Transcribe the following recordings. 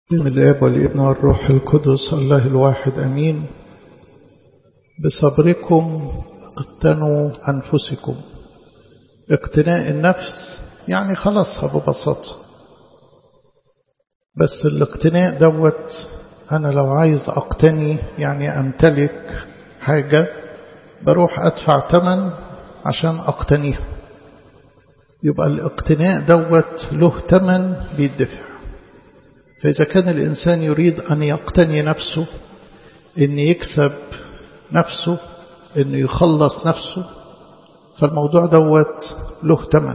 بسم الآب والابن والروح القدس الله الواحد أمين. بصبركم اقتنوا أنفسكم. اقتناء النفس يعني خلصها ببساطة، بس الاقتناء دوت أنا لو عايز أقتني يعني أمتلك حاجة بروح أدفع ثمن عشان أقتنيها، يبقى الاقتناء دوت له ثمن بيدفع. فإذا كان الإنسان يريد أن يقتني نفسه، أن يكسب نفسه، أن يخلص نفسه، فالموضوع دوت له ثمن،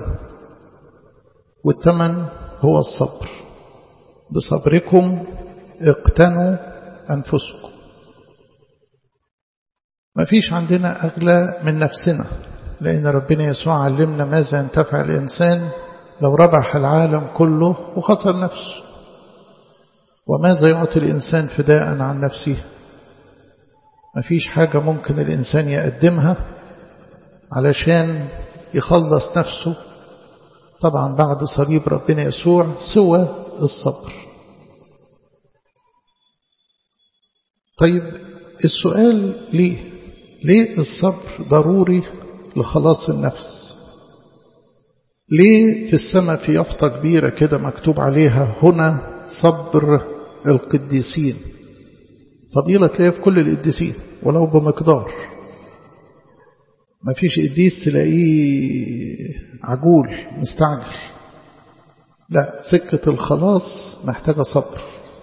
والثمن هو الصبر. بصبركم اقتنوا أنفسكم. ما فيش عندنا أغلى من نفسنا، لأن ربنا يسوع علمنا ماذا ينتفع الإنسان لو ربح العالم كله وخسر نفسه، وماذا يعطي الإنسان فداء عن نفسه. ما فيش حاجة ممكن الإنسان يقدمها علشان يخلص نفسه طبعا بعد صليب ربنا يسوع سوى الصبر. طيب السؤال ليه الصبر ضروري لخلاص النفس؟ ليه في السماء في يافطة كبيرة كده مكتوب عليها هنا صبر القديسين؟ فضيلة تلاقيها في كل القديسين ولو بمقدار. ما فيش قديس تلاقيه عجول مستعجل، لا، سكة الخلاص محتاجة صبر.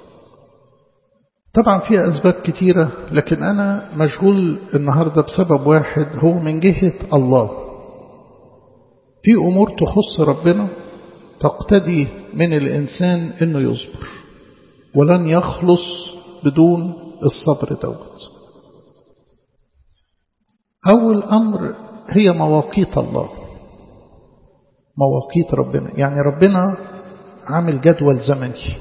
طبعا فيها أسباب كتيرة، لكن أنا مشغول النهاردة بسبب واحد، هو من جهة الله. في أمور تخص ربنا تقتدي من الإنسان إنه يصبر، ولن يخلص بدون الصبر دوت. أول أمر هي مواقيت الله، مواقيت ربنا. يعني ربنا عامل جدول زمني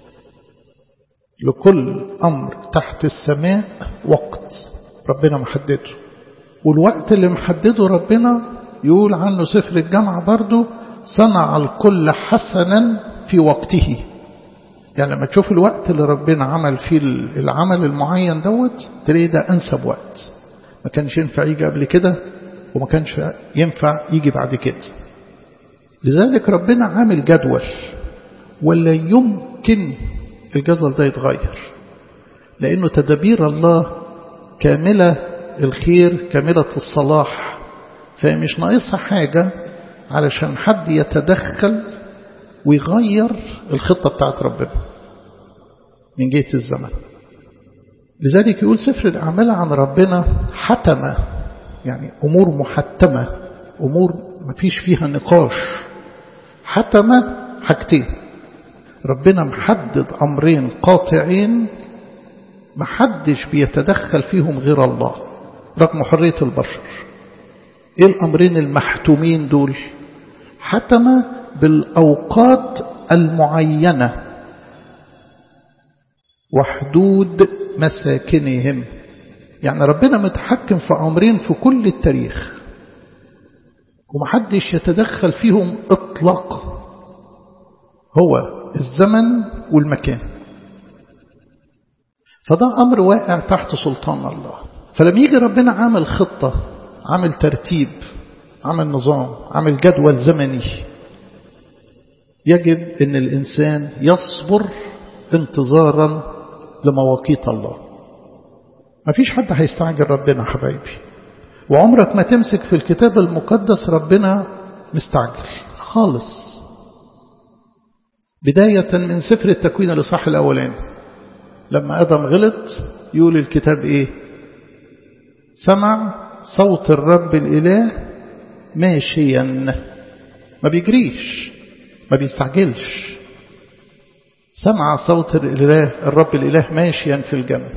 لكل أمر تحت السماء، وقت ربنا محدده، والوقت اللي محدده ربنا يقول عنه سفر الجامعة برضو صنع الكل حسنا في وقته. يعني لما تشوف الوقت اللي ربنا عمل فيه العمل المعين دوت تلاقي ده أنسب وقت. ما كانش ينفع يجي قبل كده، وما كانش ينفع يجي بعد كده. لذلك ربنا عامل جدول، ولا يمكن الجدول ده يتغير، لأنه تدابير الله كاملة الخير كاملة الصلاح، فمش ناقصها حاجة علشان حد يتدخل ويغير الخطة بتاعت ربنا من جهة الزمن. لذلك يقول سفر الأعمال عن ربنا حتمة، يعني أمور محتمة، أمور ما فيش فيها نقاش. حتمة حاجتين، ربنا محدد أمرين قاطعين محدش بيتدخل فيهم غير الله رغم حرية البشر. إيه الأمرين المحتومين دول؟ حتمة بالأوقات المعينة وحدود مساكنهم. يعني ربنا متحكم في أمرين في كل التاريخ ومحدش يتدخل فيهم إطلاقا، هو الزمن والمكان. فده أمر واقع تحت سلطان الله. فلما يجي ربنا عامل خطة، عامل ترتيب، عامل نظام، عامل جدول زمني، يجب أن الإنسان يصبر انتظارا لمواقيت الله. ما فيش حد هيستعجل ربنا حبايبي، وعمرك ما تمسك في الكتاب المقدس ربنا مستعجل خالص. بداية من سفر التكوين الإصحاح الأولاني لما آدم غلط يقول الكتاب إيه؟ سمع صوت الرب الإله ماشيا، ما بيجريش ما بيستعجلش. سمع صوت الإله الرب الإله ماشيا في الجنة.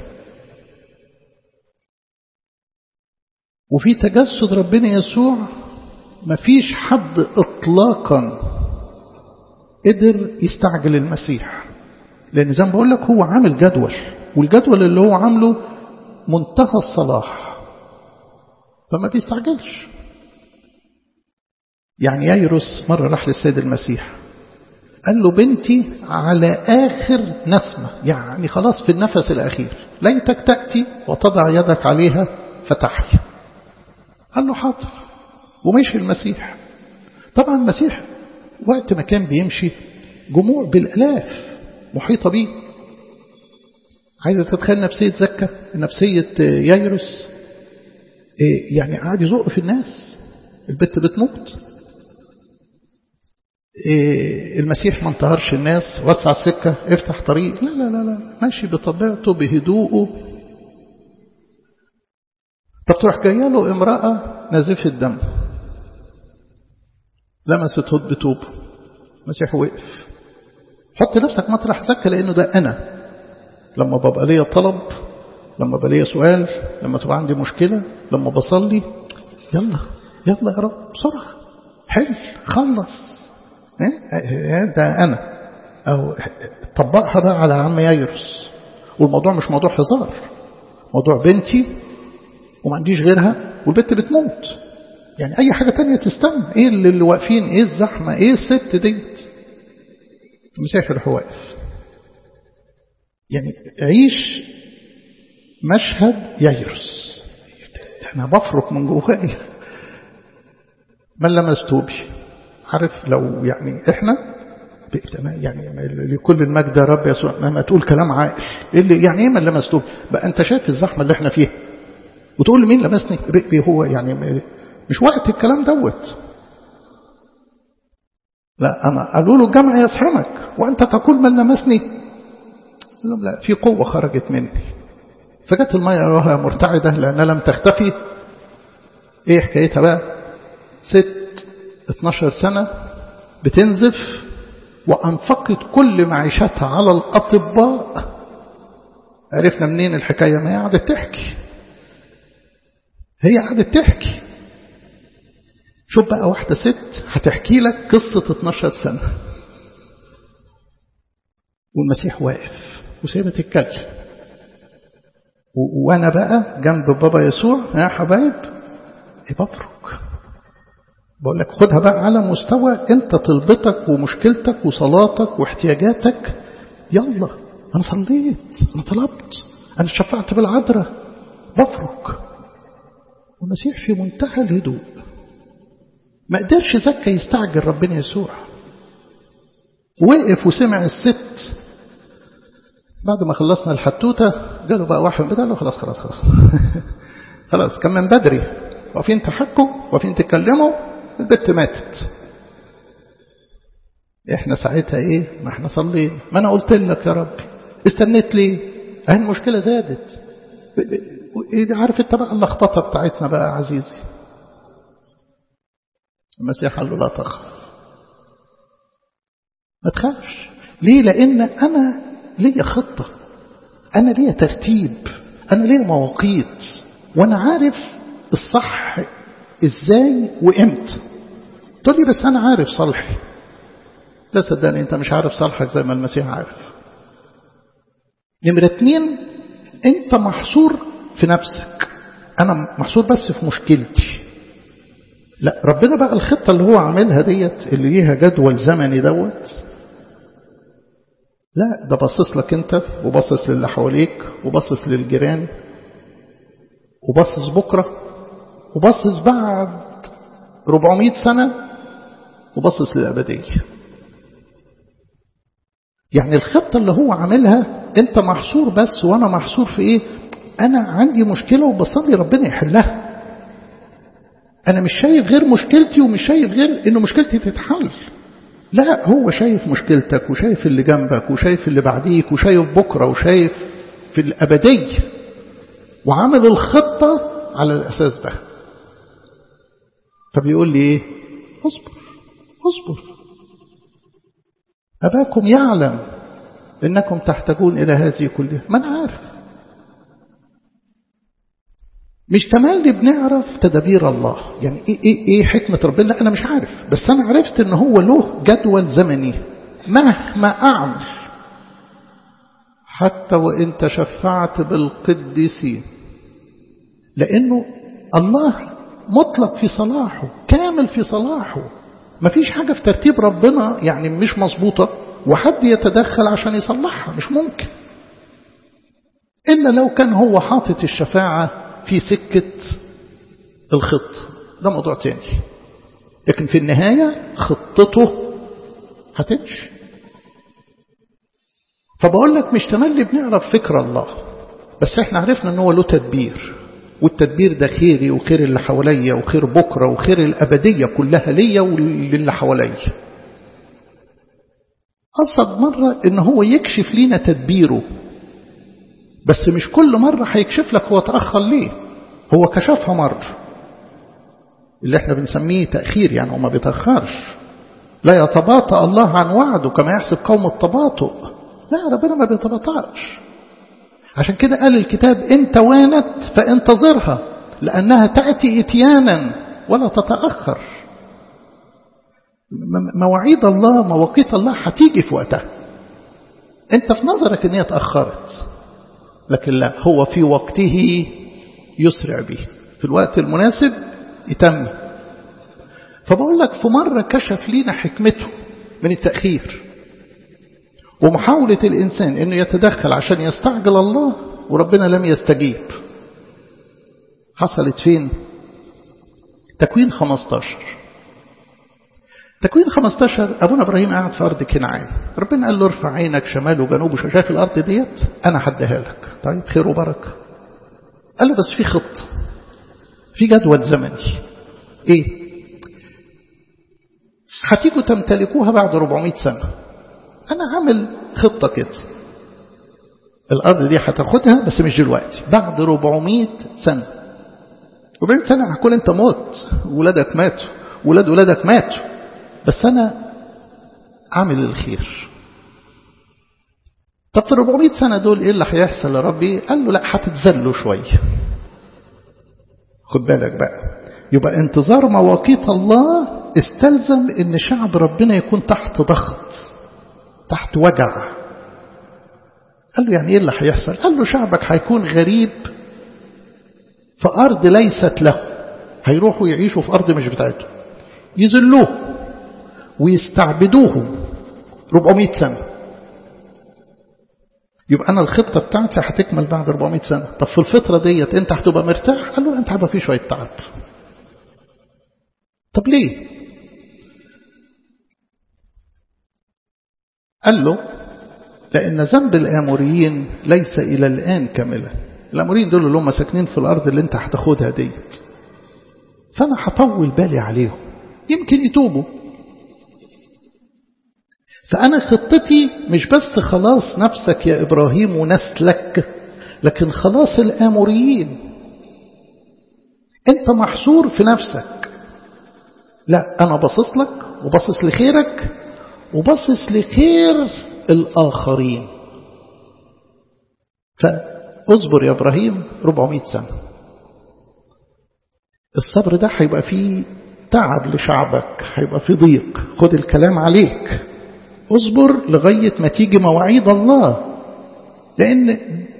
وفي تجسد ربنا يسوع ما فيش حد إطلاقا قدر يستعجل المسيح، لأن زي ما بقول لك هو عامل جدول، والجدول اللي هو عامله منتهى الصلاح، فما بيستعجلش. يعني يايروس مرة راح للسيد المسيح قال له بنتي على آخر نسمة، يعني خلاص في النفس الأخير، ليتك تأتي وتضع يدك عليها فتحيا. قال له حاضر، ومشي المسيح. طبعا المسيح وقت ما كان بيمشي جموع بالآلاف محيطة بيه. عايزة تتخيل نفسية زكا، نفسية ييروس، يعني قاعد يزق في الناس، البت بتموت. المسيح ما انتهرش الناس، وسع السكة، افتح طريق، لا لا لا لا، ماشي بطبيعته بهدوءه. طب تروح جايه له امرأة نازفة الدم، لمست هد بتوب، المسيح وقف. حط نفسك مطرح زكا، لأنه ده أنا لما ببقى ليا طلب، لما ببقى ليا سؤال، لما تبقى عندي مشكلة، لما بصلي، يلا يلا يا رب بسرعة حل خلص. ده أنا. أو طبقها بقى على عم ييروس، والموضوع مش موضوع هزار، موضوع بنتي وما عنديش غيرها والبنت بتموت. يعني أي حاجة تانية تستنى، إيه اللي واقفين، إيه الزحمة، إيه الست ديت. المسيح يروح واقف. يعني عيش مشهد ييروس، أنا بفرق من جوايا. من لمس توبي، عارف لو يعني إحنا يعني لكل المجد يا رب يسوع ما تقول كلام عاقل، اللي يعني إيه من لمس توبي بقى؟ أنت شايف الزحمة اللي إحنا فيها وتقول لي مين لمسني؟ هو يعني مش وقت الكلام دوت. لا، أنا قالوا له الجمع يزحمك وأنت تقول من لمسني. قال لهم لا، في قوة خرجت مني. فجت المية وهي مرتعدة لأنها لم تختفي. إيه حكايتها بقى؟ ست 12 سنة بتنزف وأنفقت كل معيشتها على الأطباء. عرفنا منين الحكاية؟ ما هي قعدت تحكي، هي قعدت تحكي. شوف بقى واحدة ست هتحكي لك قصة 12 سنة والمسيح واقف وسيبها تتكلم. وأنا بقى جنب بابا يسوع يا حبايب بفرق، بقول لك خدها بقى على مستوى انت طلبتك ومشكلتك وصلاتك واحتياجاتك. يلا أنا صليت، أنا طلبت، أنا شفعت بالعذراء، بفرق. والمسيح في منتهى الهدوء. ما قدرش زكا يستعجل ربنا يسوع، وقف وسمع الست. بعد ما خلصنا الحتوتة قالوا بقى واحد بدأ له خلاص خلاص خلاص خلاص كان من بدري، واقفين تحكوا واقفين تكلموا، البت ماتت. احنا ساعتها ايه؟ ما احنا صلينا، ما انا قلت لك يا رب، استنيت ليه؟ اهي المشكلة زادت. عارف انت بقى اللخبطة بتاعتنا بقى عزيزي. المسيح قال له لا تخف، ما تخافش. ليه؟ لأن أنا ليا خطة، أنا ليا ترتيب، أنا ليا مواقيت، وأنا عارف الصح إزاي وإمتى. تقول لي بس أنا عارف صالحي. لا صدقني، أنت مش عارف صالحك زي ما المسيح عارف. نمرة 2، أنت محصور في نفسك، أنا محصور بس في مشكلتي. لا، ربنا بقى الخطة اللي هو عاملها ديت اللي ليها جدول زمني دوت، لا ده باصص لك انت، وباصص للي حواليك، وباصص للجيران، وباصص بكرة، وباصص بعد 400 سنة، وباصص للأبدية. يعني الخطة اللي هو عاملها انت محصور بس، وانا محصور في ايه؟ انا عندي مشكلة وبصلي ربنا يحلها. انا مش شايف غير مشكلتي، ومش شايف غير انه مشكلتي تتحل. لا، هو شايف مشكلتك، وشايف اللي جنبك، وشايف اللي بعديك، وشايف بكرة، وشايف في الأبدية، وعامل الخطة على الأساس ده. فبيقول لي إيه؟ اصبر اصبر، أباكم يعلم إنكم تحتاجون إلى هذه كلها. ما أنا عارف، مش تملي بنعرف تدابير الله، يعني إيه حكمة ربنا. لا، أنا مش عارف، بس أنا عرفت إن هو له جدول زمني. مهما أعمل، حتى وإن تشفعت بالقديسين، لأنه الله مطلق في صلاحه، كامل في صلاحه. مفيش حاجة في ترتيب ربنا يعني مش مظبوطة وحد يتدخل عشان يصلحها، مش ممكن، إلا لو كان هو حاطط الشفاعة في سكة الخط، ده موضوع تاني. لكن في النهاية خطته هتمشي. فبقول لك مش تملي بنعرف فكر الله، بس احنا عرفنا ان هو له تدبير، والتدبير ده خيري وخير اللي حواليا وخير بكرة وخير الأبدية كلها ليا وللي حواليا. قصد مرة ان هو يكشف لينا تدبيره، بس مش كل مرة هيكشف لك هو تأخر ليه. هو كشفها مرة اللي احنا بنسميه تأخير، يعني هو ما بيتأخرش. لا يتباطأ الله عن وعده كما يحسب قوم التباطؤ، لا ربنا ما بيتباطأش. عشان كده قال الكتاب إن توانت فانتظرها لأنها تأتي إتيانا ولا تتأخر. مواعيد الله مواقيت الله هتيجي في وقتها. انت في نظرك ان هي اتأخرت، لكن لا، هو في وقته يسرع به، في الوقت المناسب يتم. فبقول لك في مرة كشف لينا حكمته من التأخير ومحاولة الإنسان أنه يتدخل عشان يستعجل الله، وربنا لم يستجيب. حصلت فين؟ تكوين 15. تكوين 15 أبونا إبراهيم قاعد في أرض كنعان، ربنا قال له ارفع عينك شمال وجنوب وشايف الأرض ديت أنا هديها لك. طيب خير وبركة. قال له بس في خط، في جدول زمني. إيه؟ هتيجوا تمتلكوها بعد 400 سنة. أنا عامل خطة كده، الأرض دي هتاخدها بس مش دلوقتي، بعد 400 سنة. 400 سنة هكون أنت موت، ولادك ماتوا، ولاد ولادك ماتوا، بس أنا عامل الخير. طب في 400 سنة دول إيه اللي هيحصل يا ربي؟ قال له لا، هتتذلوا شوية. خد بالك بقى، يبقى انتظار مواقيت الله استلزم ان شعب ربنا يكون تحت ضغط، تحت وجع. قال له يعني ايه اللي هيحصل؟ قال له شعبك هيكون غريب في أرض ليست له، هيروحوا يعيشوا في أرض مش بتاعتهم، يذلوه ويستعبدوه 400 سنة. يبقى أنا الخطة بتاعتي هتكمل بعد 400 سنة. طب في الفترة ديت أنت هتبقى مرتاح؟ قال له أنت هيبقى فيه شوية تعب. طب ليه؟ قال له لأن ذنب الآموريين ليس إلى الآن كاملا. الآموريين دول اللي هم ساكنين في الأرض اللي أنت هتاخدها ديت، فأنا هطول بالي عليهم، يمكن يتوبوا. فأنا خطتي مش بس خلاص نفسك يا إبراهيم ونسلك، لكن خلاص الآموريين. أنت محصور في نفسك، لا، أنا باصص لك وباصص لخيرك وباصص لخير الآخرين. فاصبر يا إبراهيم 400 سنة. الصبر ده هيبقى فيه تعب لشعبك، هيبقى فيه ضيق، خد الكلام عليك، اصبر لغاية ما تيجي مواعيد الله. لأن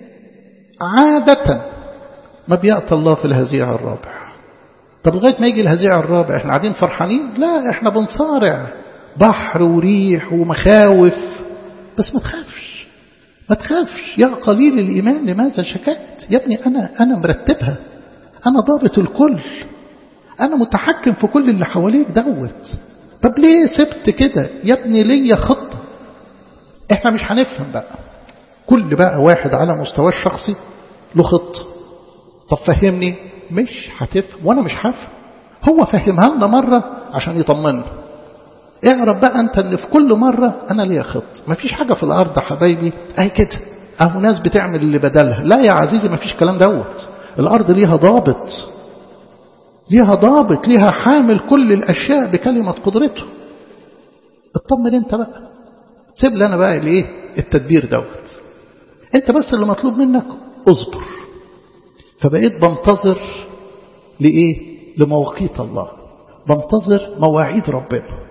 عادة ما بيأتي الله في الهزيع الرابع. طب لغاية ما يجي الهزيع الرابع احنا قاعدين فرحانين؟ لا، احنا بنصارع بحر وريح ومخاوف. بس ما تخافش، ما تخافش يا قليل الإيمان لماذا شكيت؟ يا ابني أنا مرتبها، أنا ضابط الكل، أنا متحكم في كل اللي حواليك دوت. طب ليه سبت كده يا ابني؟ ليا خطة. احنا مش هنفهم بقى، كل بقى واحد على مستوى الشخصي له خطة. طب فهمني، مش هتفهم وانا مش هفهم. هو فهمها لنا مرة عشان يطمنا. اعرف بقى انت ان في كل مرة انا ليا خطة. مفيش حاجة في الارض حبايبي اهي كده اهو ناس بتعمل اللي بدلها. لا يا عزيزي، مفيش كلام دوت. الارض ليها ضابط، ليها ضابط، ليها حامل كل الاشياء بكلمة قدرته. اطمن انت بقى، سيب لنا بقى الايه التدبير دوت. انت بس اللي مطلوب منك اصبر. فبقيت بنتظر لايه؟ لمواقيت الله، بنتظر مواعيد ربنا.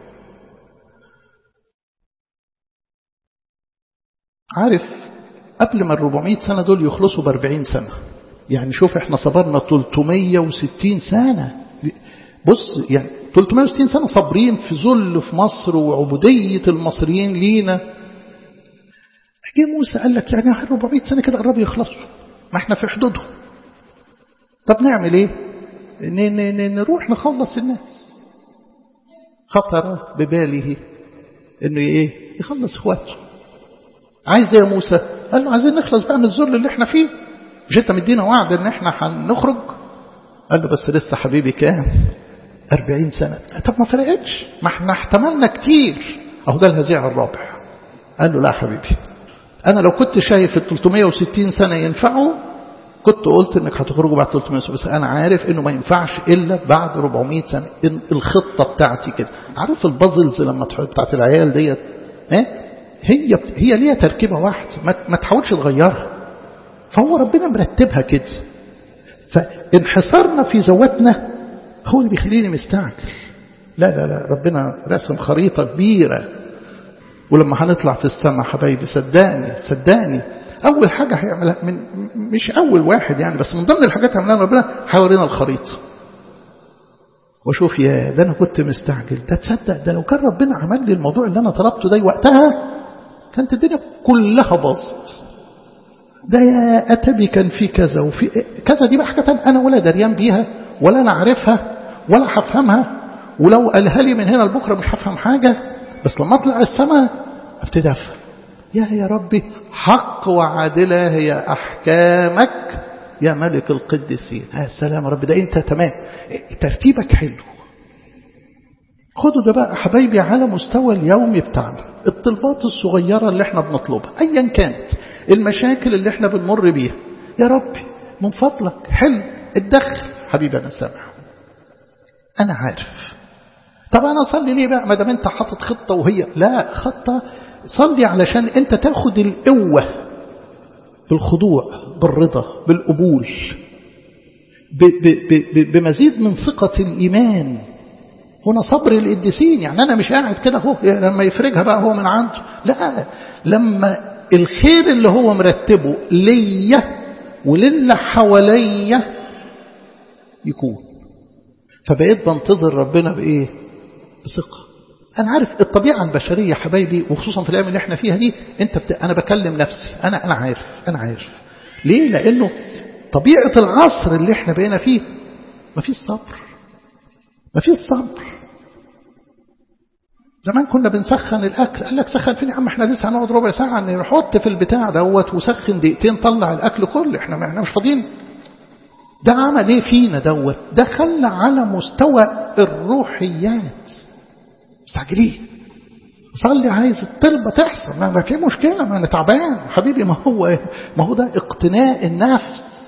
عارف قبل ما 400 سنة دول يخلصوا ب40 سنة، يعني شوف احنا صبرنا 360 سنة بص يعني 360 سنة صابرين في ذل في مصر وعبودية المصريين لينا. جه موسى قال لك يعني 400 سنة كده قربوا يخلصوا، ما احنا في حدودهم. طب نعمل ايه؟ نروح نخلص الناس. خطر بباله انه ايه؟ يخلص اخواته. عايز يا موسى؟ قال له عايزين نخلص بقى من الذل اللي احنا فيه، مش انت مدينا وعد ان احنا هنخرج؟ قال له بس لسه حبيبي كام؟ 40 سنة. طب ما فرقتش، ما احنا احتملنا كتير. اهو ده الهزيع الرابع. قال له لا حبيبي، انا لو كنت شايف ال 360 سنة ينفعوا كنت قلت انك هتخرجوا بعد 300 سنة، بس انا عارف انه ما ينفعش الا بعد 400 سنة. الخطة بتاعتي كده. عارف البازلز لما تحط بتاعت العيال ديت، هي ليها تركيبة واحدة، ما تحاولش تغيرها. فهو ربنا مرتبها كده. فانحصارنا في ذواتنا هو اللي بيخليني مستعجل. لا لا لا، ربنا رسم خريطة كبيرة. ولما هنطلع في السماء حبايبي صدقني أول حاجة هيعملها، مش أول واحد يعني، بس من ضمن الحاجات هيعملها ربنا هيورينا الخريطة. وشوف يا ده أنا كنت مستعجل، ده تصدق ده لو كان ربنا عمل لي الموضوع اللي أنا طلبته ده وقتها كانت الدنيا كلها باظت. ده يا أتبي كان في كذا وفي كذا، دي بقى حاجة أنا ولا دريان بيها ولا أنا عارفها ولا هفهمها، ولو قالها لي من هنا لبكرة مش هفهم حاجة. بس لما أطلع السماء ابتدي أفهم. يا ربي حق وعادلة هي أحكامك يا ملك القديسين. يا سلام يا رب، ده أنت تمام، ترتيبك حلو. خدوا ده بقى حبايبي على مستوى اليومي بتاعنا. الطلبات الصغيرة اللي احنا بنطلبها أيا كانت، المشاكل اللي احنا بنمر بيها، يا ربي من فضلك حل اتدخل. حبيبي أنا سامع، أنا عارف. طب أنا أصلي ليه بقى ما دام أنت حاطط خطة؟ وهي لا خطة، صلي علشان أنت تاخد القوة بالخضوع بالرضا بالقبول بمزيد من ثقة الإيمان. هنا صبر القديسين. يعني أنا مش قاعد كده هو لما يفرجها بقى هو من عنده، لا، لما الخير اللي هو مرتبه ليا وللي حواليا يكون، فبقيت بنتظر ربنا بإيه؟ بثقة. أنا عارف الطبيعة البشرية حبايبي، وخصوصا في الأيام اللي احنا فيها دي، أنا بكلم نفسي، أنا عارف ليه؟ لأنه طبيعة العصر اللي احنا بقينا فيه ما فيش صبر. زمان كنا بنسخن الأكل، قال لك سخن فين يا عم، احنا لسه هنقعد ربع ساعة نحط في البتاع دوت وسخن دقيقتين طلع الأكل كله، احنا مش فاضيين. ده عمل ايه فينا دوت؟ ده خلى على مستوى الروحيات مستعجلين. صلي عايز الطلبة تحصل، ما في مشكلة، ما أنا تعبان حبيبي. ما هو ده اقتناء النفس،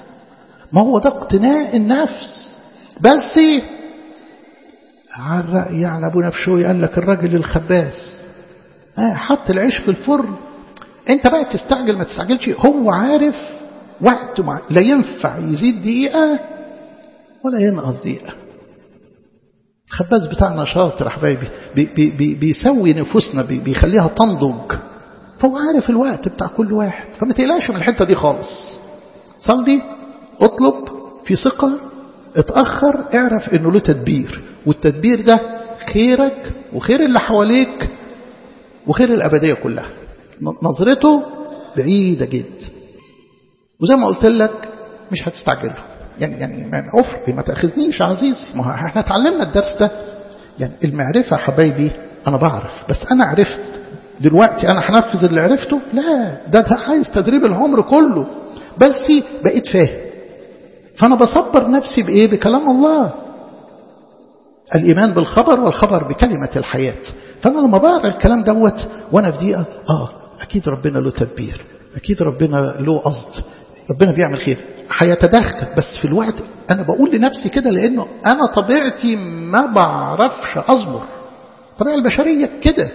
بس على الرأي يعني أبونا بشوي قال لك الراجل الخباز حط العيش في الفرن، انت بقى تستعجل ما تستعجلش. هو عارف وقت لا ينفع يزيد دقيقة ولا ينقص دقيقة. الخباز بتاعنا شاطر حبايبي، بيسوي نفوسنا، بيخليها تنضج، فهو عارف الوقت بتاع كل واحد. فما تقلقش من الحتة دي خالص. صلي، اطلب في ثقة، اتأخر اعرف انه له تدبير، والتدبير ده خيرك وخير اللي حواليك وخير الأبدية كلها. نظرته بعيدة جدا، وزي ما قلت لك مش هتستعجله. يعني ما تأخذنيش عزيزي، ما احنا اتعلمنا الدرس ده. يعني المعرفة حبايبي أنا بعرف، بس أنا عرفت دلوقتي أنا هنفذ اللي عرفته؟ لا، ده عايز تدريب العمر كله. بس بقيت فاهم، فأنا بصبر نفسي بإيه؟ بكلام الله. الإيمان بالخبر والخبر بكلمة الحياة. فأنا لما بقرأ الكلام دوت وأنا في دقيقة أكيد ربنا له تدبير، أكيد ربنا له قصد، ربنا بيعمل خير، هيتدخل. بس في الوقت أنا بقول لنفسي كده، لأنه أنا طبيعتي ما بعرفش أصبر، الطبيعة البشرية كده.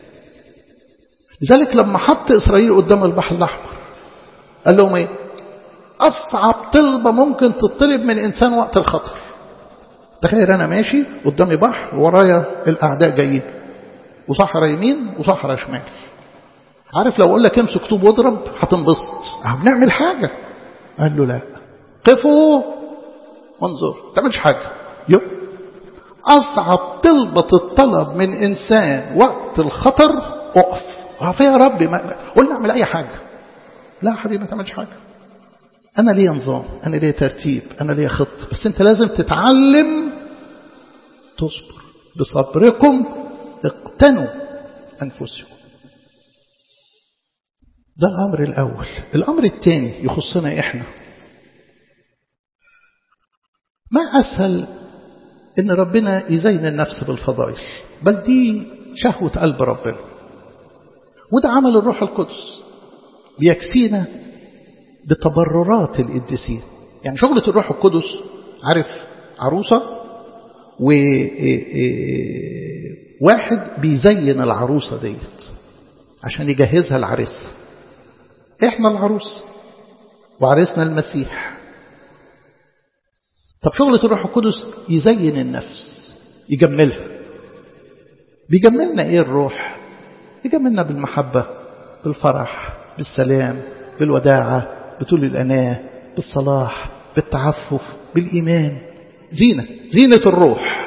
لذلك لما حط إسرائيل قدام البحر الأحمر قال لهم إيه؟ أصعب طلبة ممكن تطلب من إنسان وقت الخطر. تخيل أنا ماشي قدامي بحر ورايا الأعداء جايين، وصحراء يمين وصحراء شمال. عارف لو أقول لك امسك طوب واضرب هتنبسط، بنعمل حاجة. قال له لا، قفوا وانظر، ما تعملش حاجة. أصعب طلبة الطلب من إنسان وقت الخطر اقف يا ربي، قلنا اعمل أي حاجة. لا حبيبي ما تعملش حاجة. أنا ليه نظام، أنا ليه ترتيب، أنا ليه خط، بس أنت لازم تتعلم تصبر. بصبركم اقتنوا أنفسكم. ده الأمر الأول. الأمر الثاني يخصنا إحنا. ما أسهل إن ربنا يزين النفس بالفضائل، بل دي شهوة قلب ربنا، وده عمل الروح القدس بيكسينا بتبررات القديسين. يعني شغلة الروح القدس، عارف عروسة وواحد بيزين العروسة ديت عشان يجهزها العريس. احنا العروس وعريسنا المسيح. طب شغلة الروح القدس يزين النفس، يجملها. بيجملنا ايه الروح؟ يجملنا بالمحبة، بالفرح، بالسلام، بالوداعة، بطول الأناة، بالصلاح، بالتعفف، بالإيمان. زينة الروح.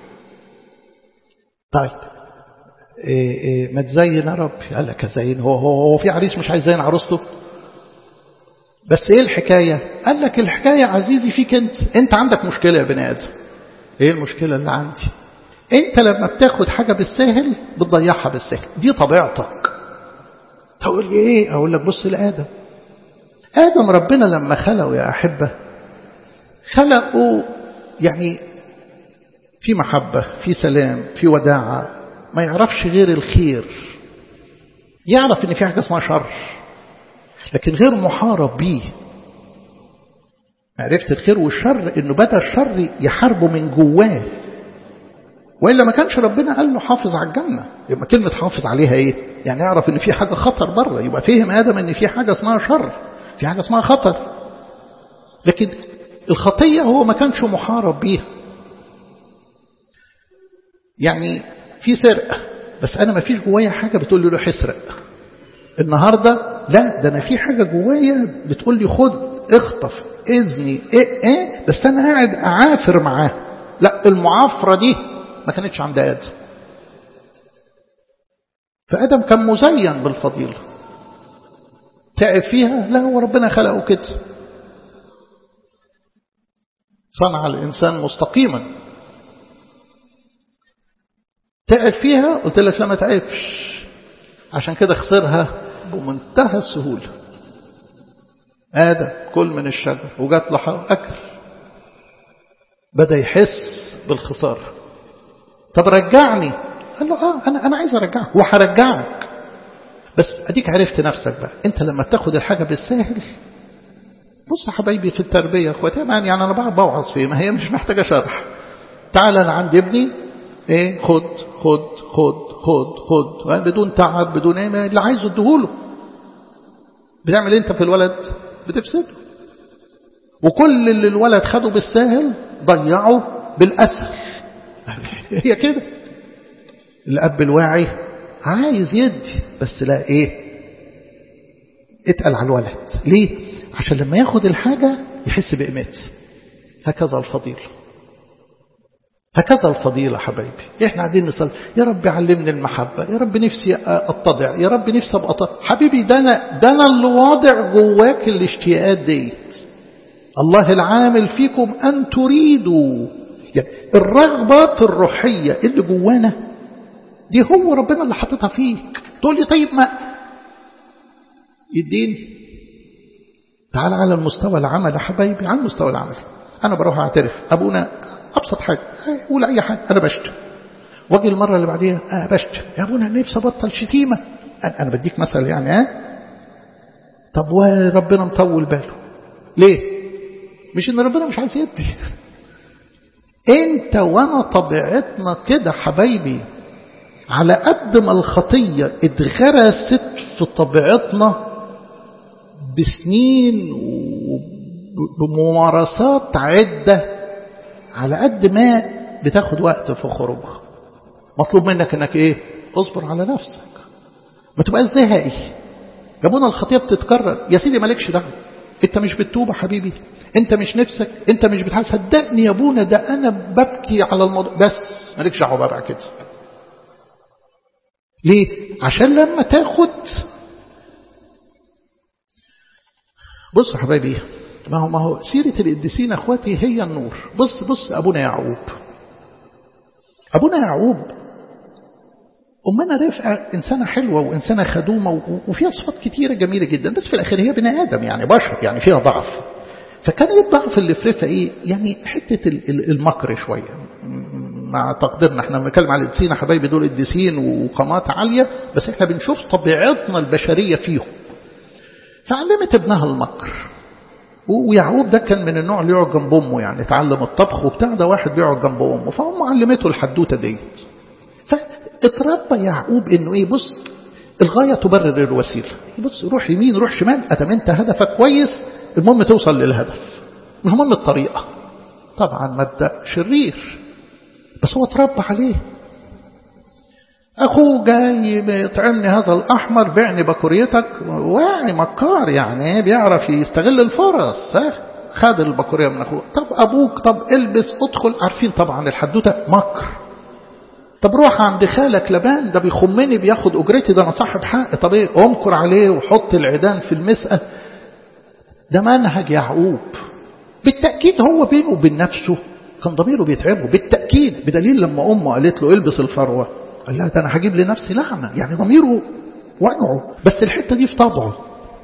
طيب ما تزين يا رب. قال لك ازين؟ هو في عريس مش عايز يزين عروسته؟ بس ايه الحكاية؟ قال لك الحكاية عزيزي فيك انت عندك مشكلة يا بني آدم. ايه المشكلة اللي عندي؟ انت لما بتاخد حاجة بالسهل بتضيعها بالسهل، دي طبيعتك. تقول لي ايه؟ اقول لك بص لآدم. آدم ربنا لما خلقه يا أحبة خلقه يعني في محبة، في سلام، في وداعة، ما يعرفش غير الخير. يعرف ان في حاجة اسمها شر لكن غير محارب بيه. عرفت الخير والشر انه بدأ الشر يحاربه من جواه، وإلا ما كانش ربنا قال له حافظ على الجنة. يبقى كلمة حافظ عليها ايه؟ يعني يعرف ان في حاجة خطر بره، يبقى فهم آدم ان في حاجة اسمها شر، في حاجة اسمها خطر. لكن الخطية هو ما كانش محارب بيها. يعني في سرقة بس أنا ما فيش جوايا حاجة بتقول لي روح اسرق النهاردة. لا، ده أنا في حاجة جوايا بتقول لي خد اخطف اذني ايه بس أنا قاعد أعافر معاه. لا، المعافرة دي ما كانتش عند آدم. فآدم كان مزين بالفضيلة، تعب فيها؟ لا، هو ربنا خلقه كده، صنع الإنسان مستقيما. تعب فيها؟ قلت لك لا ما تعبش، عشان كده خسرها بمنتهى السهولة. آدم كل من الشجر وجات له حق أكل، بدأ يحس بالخسارة. طب رجعني، قال له أنا عايز أرجعك وهرجعك، بس أديك عرفت نفسك بقى. أنت لما تاخد الحاجة بالساهل، بص يا حبايبي في التربية اخواتي، يعني أنا بقى بوعظ فيه، ما هي مش محتاجة شرح. تعال أنا عند ابني ايه، خد خد خد خد خد بدون تعب، بدون ايه اللي عايزه اديهوله. بتعمل انت في الولد؟ بتفسده. وكل اللي الولد خده بالساهل ضيعه بالاسهل. هي كده. الاب الواعي عايز يدي، بس لا ايه، اتقل على الولد. ليه؟ عشان لما ياخد الحاجة يحس بقيمتها. هكذا الفضيلة، هكذا الفضيلة حبايبي. احنا قاعدين نصلي يا رب علمني المحبة، يا رب نفسي اتضع، يا رب نفسي ابقى طيب. حبيبي ده انا اللي واضع جواك الاشتياقات ديت. الله العامل فيكم ان تريدوا، يعني الرغبات الروحية اللي جوانا دي هو ربنا اللي حاططها فيك. تقول لي طيب ما يديني. تعال على المستوى العمل يا حبايبي، على المستوى العمل انا بروح اعترف ابونا أبسط حاجة، قول أي حاجة، أنا بشتم. واجي المرة اللي بعديها بشتم، يا أبونا نفسي أبطل شتيمة. أنا بديك مثل يعني طب وربنا مطول باله ليه؟ مش إن ربنا مش عايز يدي. أنت وأنا طبيعتنا كده حبايبي. على قد ما الخطية اتغرست في طبيعتنا بسنين وبممارسات عدة، على قد ما بتاخد وقت في خروجها. مطلوب منك انك ايه؟ اصبر على نفسك، ما تبقاش زهقي. جابونا الخطيئة بتتكرر، يا سيدي مالكش دعوه، انت مش بتتوب يا حبيبي، انت مش نفسك، انت مش بتحاول. صدقني يا ابونا ده انا ببكي على الموضوع، بس مالكش دعوه بقى كده. ليه؟ عشان لما تاخد. بصوا يا حبايبي، ما هو سيرة القديسين اخواتي هي النور. بص ابونا يعقوب. ابونا يعقوب أمنا رفقة إنسانة حلوة وإنسانة خدومة وفيها صفات كتيرة جميلة جدا، بس في الآخر هي بني آدم يعني بشر، يعني فيها ضعف. فكان ايه الضعف اللي في رفقة ايه؟ يعني حتة المكر شوية. مع تقديرنا احنا بنتكلم على القديسين يا حبايبي، دول قديسين وقامات عالية، بس احنا بنشوف طبيعتنا البشرية فيهم. فعلمت ابنها المكر. ويعقوب ده كان من النوع اللي يقعد جنب امه، يعني اتعلم الطبخ وبتاع، ده واحد بيقعد جنب امه، فامه علمته الحدوته ديت. اتربى يعقوب انه ايه؟ بص، الغاية تبرر الوسيلة. بص، روح يمين روح شمال، ادام انت هدفك كويس المهم توصل للهدف، مش مهم الطريقة. طبعا مبدأ شرير، بس هو اتربى عليه. اخوه جاي بيطعمني هذا الاحمر، بيعني بكوريتك، واعي مكار يعني بيعرف يستغل الفرص. خد البكورية من اخوه. طب ابوك، طب البس ادخل، عارفين طبعا الحدوته مكر. طب روح عند خالك لبان، ده بيخمني بياخد اجرتي، ده انا صاحب حق، طب ايه امكر عليه وحط العيدان في المسقى. ده منهج يعقوب. بالتأكيد هو بينه وبين نفسه كان ضميره بيتعبه، بالتأكيد، بدليل لما امه قالت له البس الفروة قال لها ده انا هجيب لنفسي لعنة، يعني ضميره وجعه، بس الحتة دي في طبعه.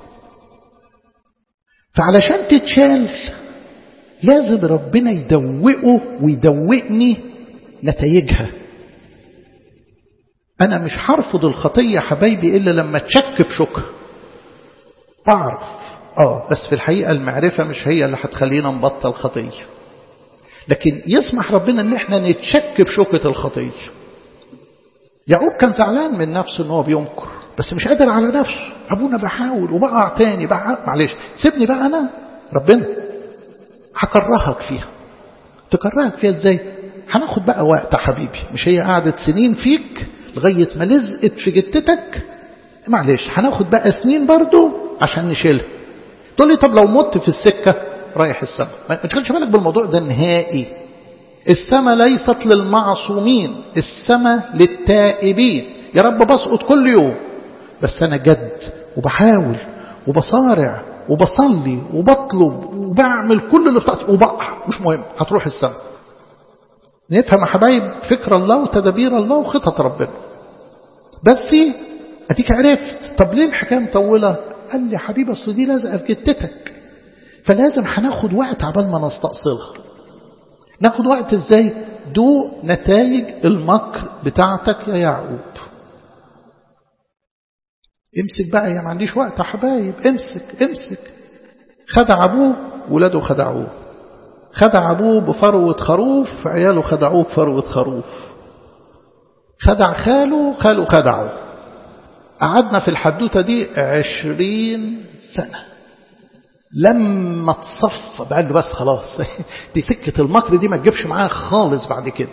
فعلشان تتشال لازم ربنا يدوقه ويدوقني نتائجها. أنا مش هرفض الخطية حبايبي إلا لما تشك بشكر. بعرف بس في الحقيقة المعرفة مش هي اللي هتخلينا نبطل خطية، لكن يسمح ربنا ان احنا نتشك بشوكة الخطية. يعقوب كان زعلان من نفسه ان هو بينكر، بس مش قادر على نفسه. ابونا بحاول وبقع تاني، معلش سيبني بقى انا، ربنا هكرهك فيها. تكرهك فيها ازاي؟ هناخد بقى وقت يا حبيبي، مش هي قعدت سنين فيك لغاية ما لزقت في جتتك، معلش هناخد بقى سنين برضو عشان نشيلها. تقول لي طب لو مت في السكة رايح السماء، ما تشغلش بالك بالموضوع ده نهائي. السماء ليست للمعصومين، السماء للتائبين. يا رب بسقط كل يوم، بس أنا جد وبحاول وبصارع وبصلي وبطلب وبعمل كل اللي في طاقتي وبقع، مش مهم، هتروح السماء. نفهم يا حبايب فكر الله وتدابير الله وخطط ربنا. بس أديك عرفت طب ليه الحكاية مطولة؟ قال لي حبيبي أصل دي لازقة في جتتك، فلازم هناخد وقت عبال ما نستأصلها. ناخد وقت ازاي؟ دوق نتائج المكر بتاعتك يا يعقوب. امسك بقى يا ما عنديش وقت يا حبايب، امسك. خدع أبوه ولاده خدعوه، خدع أبوه بفروة خروف، عياله خدعوه بفروة خروف، خدع خاله خدعه. قعدنا في الحدوتة دي 20 سنة لما تصفى بقى له بس خلاص دي سكة المكر دي ما تجيبش معاها خالص بعد كده.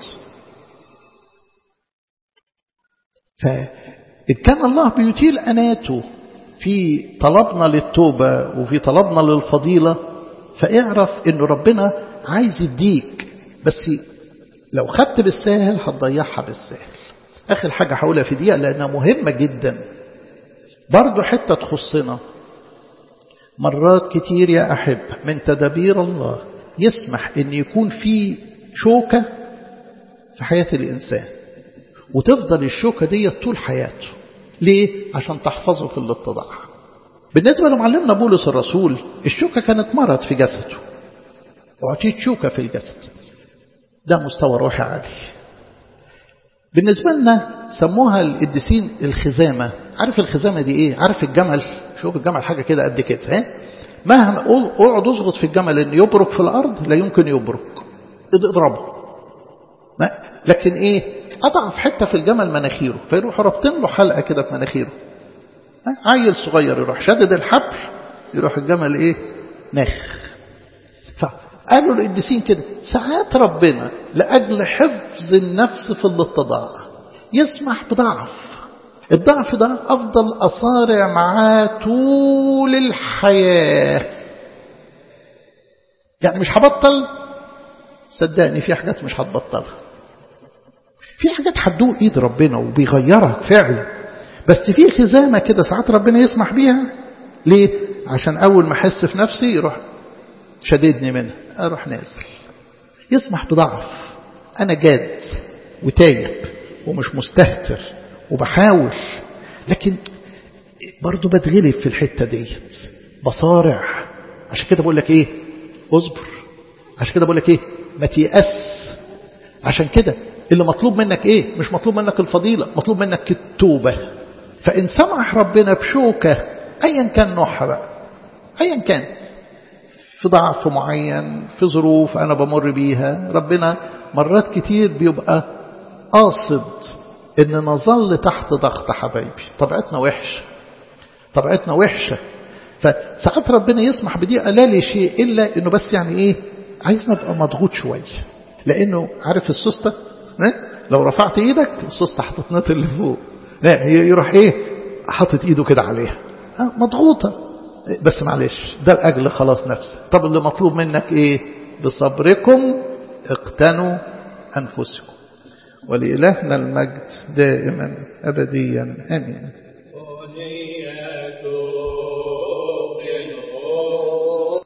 فإن كان الله بيطيل أناته في طلبنا للتوبة وفي طلبنا للفضيلة، فاعرف إنه ربنا عايز يديك، بس لو خدت بالساهل هتضيعها بالساهل. آخر حاجة هقولها في دقيقة لأنها مهمة جدا، برضو حتة تخصنا. مرات كتير يا أحب من تدابير الله يسمح أن يكون في شوكة في حياة الإنسان، وتفضل الشوكة دي طول حياته. ليه؟ عشان تحفظه في الاتضاع. بالنسبة لمعلمنا بولس الرسول، الشوكة كانت مرض في جسده، وعطيت شوكة في الجسد، ده مستوى روحي عالي. بالنسبة لنا سموها القديسين الخزامة. عارف الخزامة دي ايه؟ عارف الجمل؟ شوف الجمل حاجة كده قد كده، مهما اقعد اضغط في الجمل ان يبرك في الارض لا يمكن يبرك، اضربه. لكن ايه؟ اضعف حتة في الجمل مناخيره، فيروح رابطين له حلقة كده في مناخيره. عيل صغير يروح شدد الحبل، يروح الجمل ايه؟ ناخ. قالوا القديسين كده ساعات ربنا لأجل حفظ النفس في الاتضاع يسمح بضعف. الضعف ده أفضل أصارع معاه طول الحياة، يعني مش هبطل، صدقني في حاجات مش هتبطلها، في حاجات هتدوق ايد ربنا وبيغيرها فعلا، بس في خزامة كده ساعات ربنا يسمح بيها. ليه؟ عشان أول ما أحس في نفسي يروح شددني منها، أروح نازل. يسمح بضعف، أنا جاد وتايب ومش مستهتر وبحاول، لكن برضو بتغلب في الحتة ديت، بصارع. عشان كده بقول لك إيه؟ اصبر. عشان كده بقول لك إيه؟ ما تيأس. عشان كده اللي مطلوب منك إيه؟ مش مطلوب منك الفضيلة، مطلوب منك التوبة. فإن سمح ربنا بشوكة أيا كان نوعها بقى، أيا كانت، في ضعف معين، في ظروف أنا بمر بيها، ربنا مرات كتير بيبقى قاصد إن نظل تحت ضغط. حبايبي طبيعتنا وحشة، طبيعتنا وحشة، فساعات ربنا يسمح بدي لا لشيء إلا إنه بس يعني إيه، عايزنا نبقى مضغوط شوية. لأنه عارف السوستة، لو رفعت إيدك السوستة هتتنطر لفوق، لا يروح إيه حاطط إيده كده عليها، مضغوطة، بس معلش ده لأجل خلاص نفسك. طب اللي مطلوب منك إيه؟ بصبركم اقتنوا أنفسكم. ولإلهنا المجد دائما أبديا آمين.